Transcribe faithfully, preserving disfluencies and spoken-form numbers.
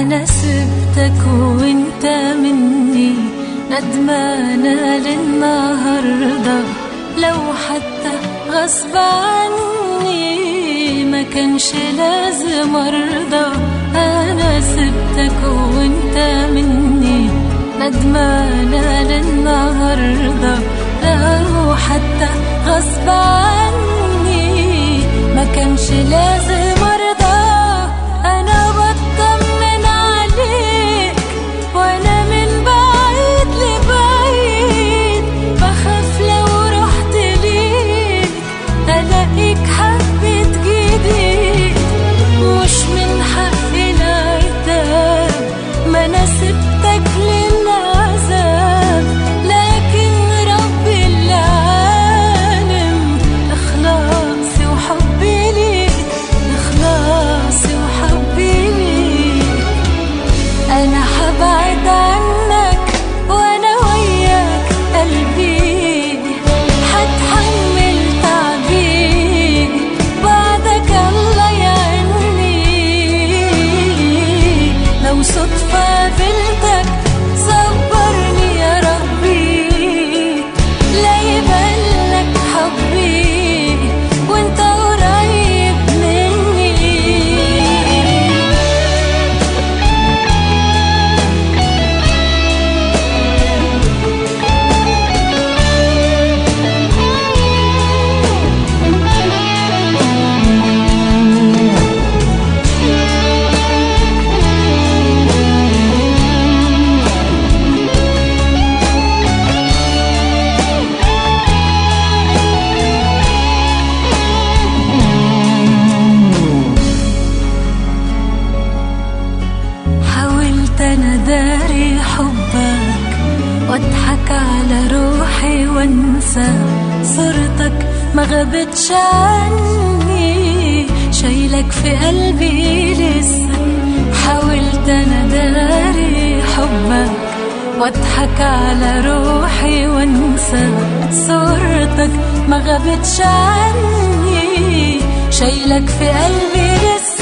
أنا سبتك وانت مني ندمانة للنهاردة، لو حتى غصب عني ما كانش لازم أرضى. أنا سبتك وانت مني ندمانة للنهاردة، لو حتى غصب عني ما كانش لازم أرضى. أنا بطمن عليك وأنا من بعيد لبعيد، بخاف لو رحت ليك ألاقيك حبيت جديد. مش من حقي العتاب، ما أنا سبتك للعذاب، لكن ربي اللي عالم إخلاصي وحبي ليك، إخلاصي وحبي ليك. أنا حبعد عنك وأنا وياك قلبي، حتحمل تعبي بعدك الله يعني. لو صدفة قابلتك صبرني يا ربي، لا يبانلك حبي وانت قريب مني. حاولت أنا داري حبك واضحك على روحي وانسى صورتك ما غابتش عني، شايلك في قلبي لسه. حاولت أنا داري حبك واضحك على روحي وانسى صورتك ما غابتش عني، شايلك في قلبي لسه.